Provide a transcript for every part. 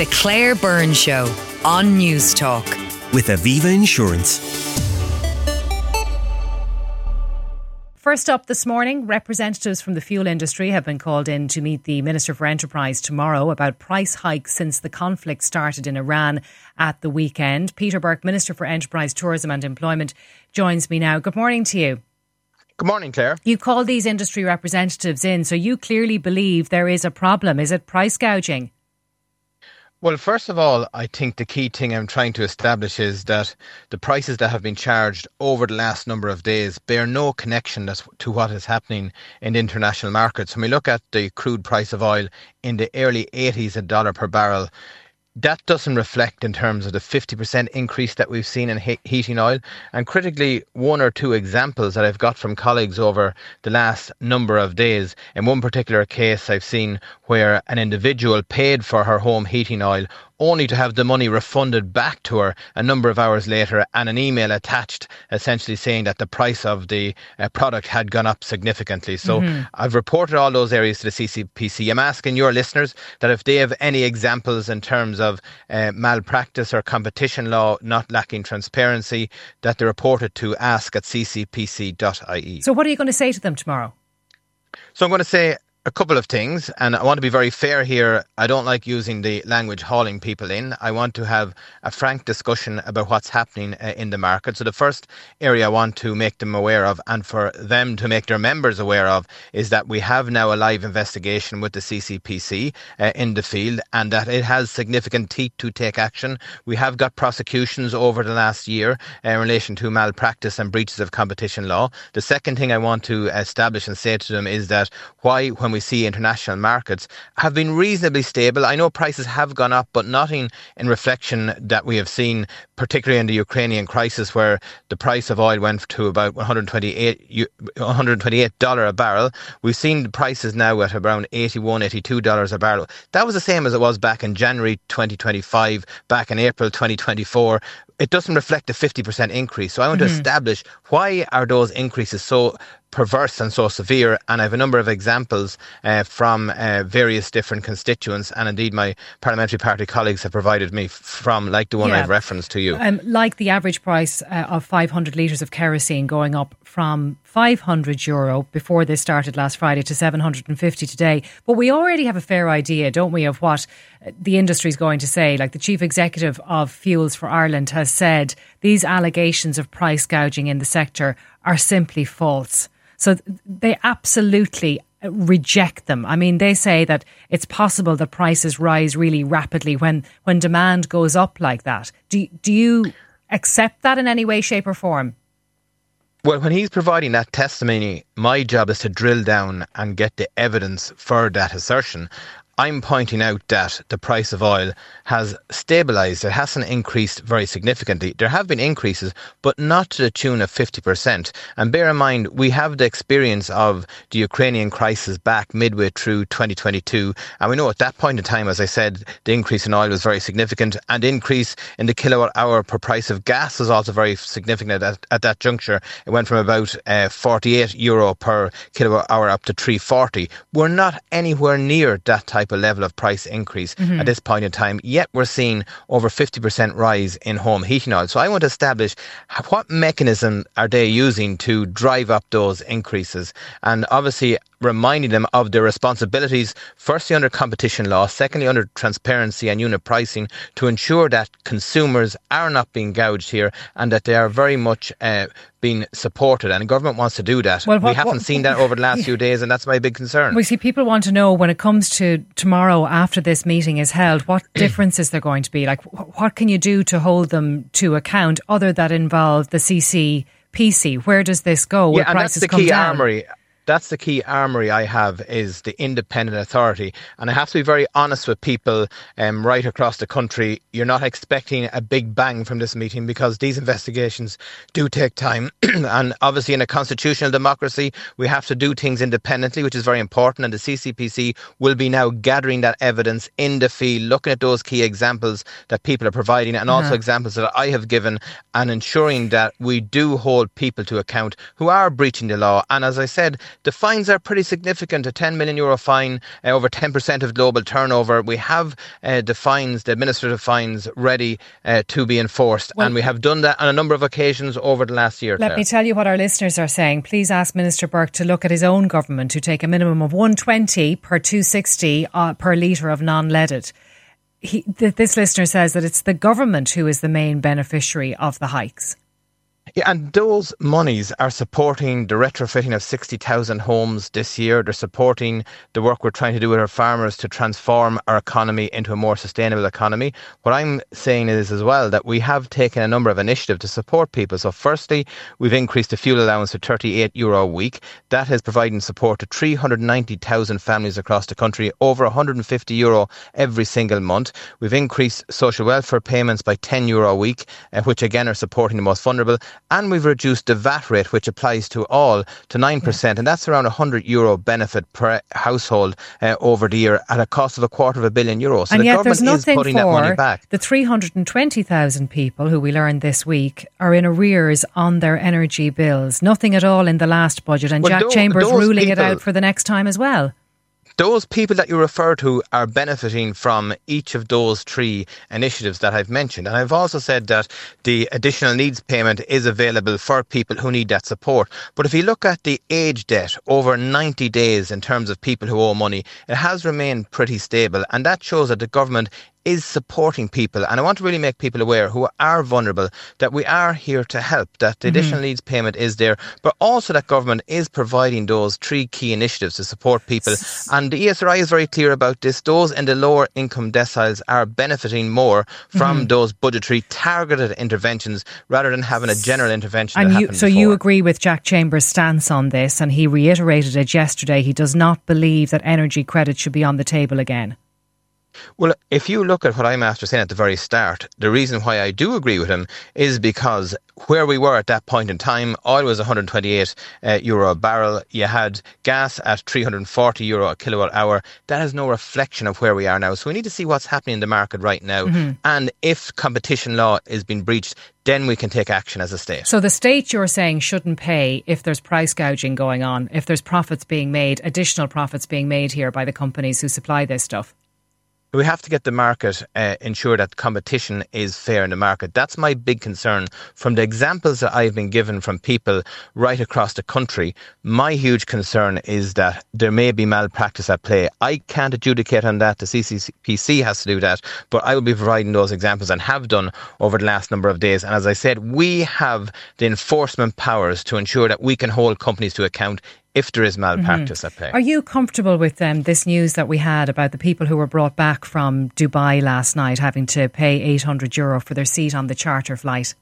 The Claire Byrne Show on News Talk. With Aviva Insurance. First up this morning, representatives from the fuel industry have been called in to meet the Minister for Enterprise tomorrow about price hikes since the conflict started in Iran at the weekend. Peter Burke, Minister for Enterprise, Tourism and Employment, joins me now. Good morning to you. Good morning, Claire. You called these industry representatives in, so you clearly believe there is a problem. Is it price gouging? Well, first of all, I think the key thing I'm trying to establish is that the prices that have been charged over the last number of days bear no connection to what is happening in the international markets. When we look at the crude price of oil in the early 80s a dollar per barrel, that doesn't reflect in terms of the 50% increase that we've seen in heating oil. And critically, one or two examples that I've got from colleagues over the last number of days. In one particular case, I've seen where an individual paid for her home heating oil only to have the money refunded back to her a number of hours later, and an email attached essentially saying that the price of the product had gone up significantly. So I've reported all those areas to the CCPC. I'm asking your listeners that if they have any examples in terms of malpractice or competition law not lacking transparency, that they report it to ask@ccpc.ie. So what are you going to say to them tomorrow? So I'm going to say a couple of things, and I want to be very fair here. I don't like using the language hauling people in. I want to have a frank discussion about what's happening in the market. So the first area I want to make them aware of, and for them to make their members aware of, is that we have now a live investigation with the CCPC in the field, and that it has significant teeth to take action. We have got prosecutions over the last year in relation to malpractice and breaches of competition law. The second thing I want to establish and say to them is that when we see international markets have been reasonably stable. I know prices have gone up, but nothing in reflection that we have seen, particularly in the Ukrainian crisis, where the price of oil went to about $128 a barrel. We've seen the prices now at around $81, $82 a barrel. That was the same as it was back in January 2025, back in April 2024. It doesn't reflect a 50% increase. So I want to establish, why are those increases so perverse and so severe? And I have a number of examples from various different constituents, and indeed my parliamentary party colleagues have provided me from, like the one I've referenced to you. Like the average price of 500 litres of kerosene going up from €500 before this started last Friday to $750 today. But we already have a fair idea, don't we, of what the industry is going to say. Like the chief executive of Fuels for Ireland has said, these allegations of price gouging in the sector are simply false. So they absolutely reject them. I mean, they say that it's possible that prices rise really rapidly when demand goes up like that. Do you accept that in any way, shape or form? Well, when he's providing that testimony, my job is to drill down and get the evidence for that assertion. I'm pointing out that the price of oil has stabilised. It hasn't increased very significantly. There have been increases, but not to the tune of 50%. And bear in mind, we have the experience of the Ukrainian crisis back midway through 2022. And we know at that point in time, as I said, the increase in oil was very significant, and the increase in the kilowatt hour per price of gas was also very significant at that juncture. It went from about €48 per kilowatt hour up to $3.40. We're not anywhere near that type of level of price increase at this point in time, yet we're seeing over 50% rise in home heating oil. So I want to establish, what mechanism are they using to drive up those increases, and obviously reminding them of their responsibilities, firstly under competition law, secondly under transparency and unit pricing, to ensure that consumers are not being gouged here and that they are very much being supported. And the government wants to do that. We haven't seen that over the last few days, and that's my big concern. We see people want to know, when it comes to tomorrow after this meeting is held, what difference is there going to be? Like, what can you do to hold them to account other that involve the CCPC? Where does this go? Will prices come down? That's the key armoury I have, is the independent authority. And I have to be very honest with people right across the country. You're not expecting a big bang from this meeting, because these investigations do take time. And obviously in a constitutional democracy, we have to do things independently, which is very important. And the CCPC will be now gathering that evidence in the field, looking at those key examples that people are providing, and also examples that I have given, and ensuring that we do hold people to account who are breaching the law. And as I said, the fines are pretty significant. A €10 million fine, over 10% of global turnover. We have the fines, the administrative fines, ready to be enforced. And we have done that on a number of occasions over the last year. Let me tell you what our listeners are saying. Please ask Minister Burke to look at his own government, to take a minimum of 120 per 260 per litre of non-leaded. This listener says that it's the government who is the main beneficiary of the hikes. Yeah, and those monies are supporting the retrofitting of 60,000 homes this year. They're supporting the work we're trying to do with our farmers to transform our economy into a more sustainable economy. What I'm saying is as well that we have taken a number of initiatives to support people. So firstly, we've increased the fuel allowance to €38 a week. That is providing support to 390,000 families across the country, over €150 every single month. We've increased social welfare payments by €10 a week, which again are supporting the most vulnerable. And we've reduced the VAT rate, which applies to all, to 9%. And that's around €100 benefit per household over the year at a cost of €250 million. So and the yet government there's nothing is putting that money back. The 320,000 people who we learned this week are in arrears on their energy bills. Nothing at all in the last budget. And Jack Chambers ruling it out for the next time as well. Those people that you refer to are benefiting from each of those three initiatives that I've mentioned. And I've also said that the additional needs payment is available for people who need that support. But if you look at the age debt over 90 days in terms of people who owe money, it has remained pretty stable. And that shows that the government is supporting people. And I want to really make people aware who are vulnerable that we are here to help, that the additional needs payment is there, but also that government is providing those three key initiatives to support people. And the ESRI is very clear about this. Those in the lower income deciles are benefiting more from those budgetary targeted interventions rather than having a general intervention. And so you agree with Jack Chambers' stance on this, and he reiterated it yesterday. He does not believe that energy credit should be on the table again. Well, if you look at what I'm after saying at the very start, the reason why I do agree with him is because where we were at that point in time, oil was €128 a barrel. You had gas at €340 a kilowatt hour. That is no reflection of where we are now. So we need to see what's happening in the market right now. And if competition law is being breached, then we can take action as a state. So the state, you're saying, shouldn't pay if there's price gouging going on, if there's profits being made, additional profits being made here by the companies who supply this stuff? We have to get the market, ensure that competition is fair in the market. That's my big concern. From the examples that I've been given from people right across the country, my huge concern is that there may be malpractice at play. I can't adjudicate on that. The CCPC has to do that. But I will be providing those examples and have done over the last number of days. And as I said, we have the enforcement powers to ensure that we can hold companies to account if there is malpractice at play. Are you comfortable with this news that we had about the people who were brought back from Dubai last night having to pay €800 for their seat on the charter flight?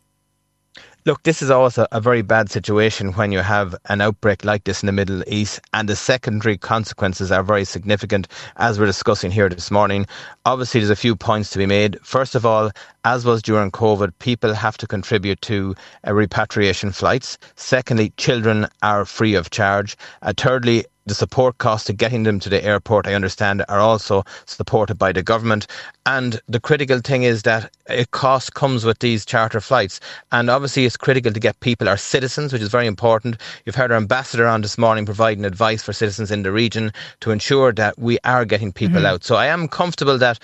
Look, this is always a very bad situation when you have an outbreak like this in the Middle East, and the secondary consequences are very significant, as we're discussing here this morning. Obviously, there's a few points to be made. First of all, as was during COVID, people have to contribute to repatriation flights. Secondly, children are free of charge. Thirdly, the support costs to getting them to the airport, I understand, are also supported by the government. And the critical thing is that a cost comes with these charter flights. And obviously it's critical to get people, our citizens, which is very important. You've heard our ambassador on this morning providing advice for citizens in the region to ensure that we are getting people out. So I am comfortable that,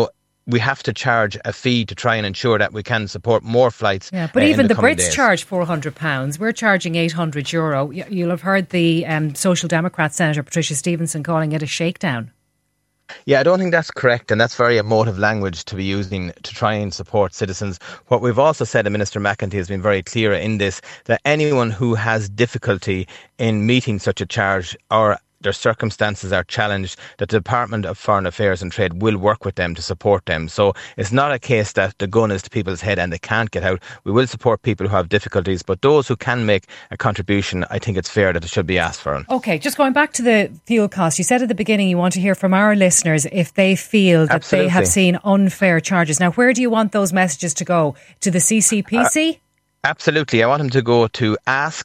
we have to charge a fee to try and ensure that we can support more flights. Yeah, but even the Brits charge £400. We're charging €800. You'll have heard the Social Democrat Senator Patricia Stevenson calling it a shakedown. Yeah, I don't think that's correct, and that's very emotive language to be using to try and support citizens. What we've also said, and Minister McEntee has been very clear in this, that anyone who has difficulty in meeting such a charge or their circumstances are challenged, that the Department of Foreign Affairs and Trade will work with them to support them. So it's not a case that the gun is to people's head and they can't get out. We will support people who have difficulties, but those who can make a contribution, I think it's fair that it should be asked for. OK, just going back to the fuel costs, you said at the beginning you want to hear from our listeners if they feel that they have seen unfair charges. Now, where do you want those messages to go? To the CCPC? Absolutely. I want them to go to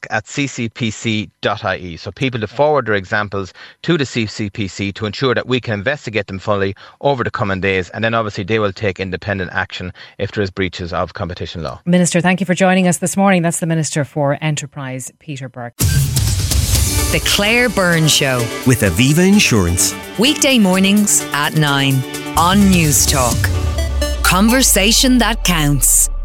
ask@ccpc.ie. So people to forward their examples to the CCPC to ensure that we can investigate them fully over the coming days. And then obviously they will take independent action if there is breaches of competition law. Minister, thank you for joining us this morning. That's the Minister for Enterprise, Peter Burke. The Claire Byrne Show. With Aviva Insurance. Weekday mornings at 9 on News Talk. Conversation that counts.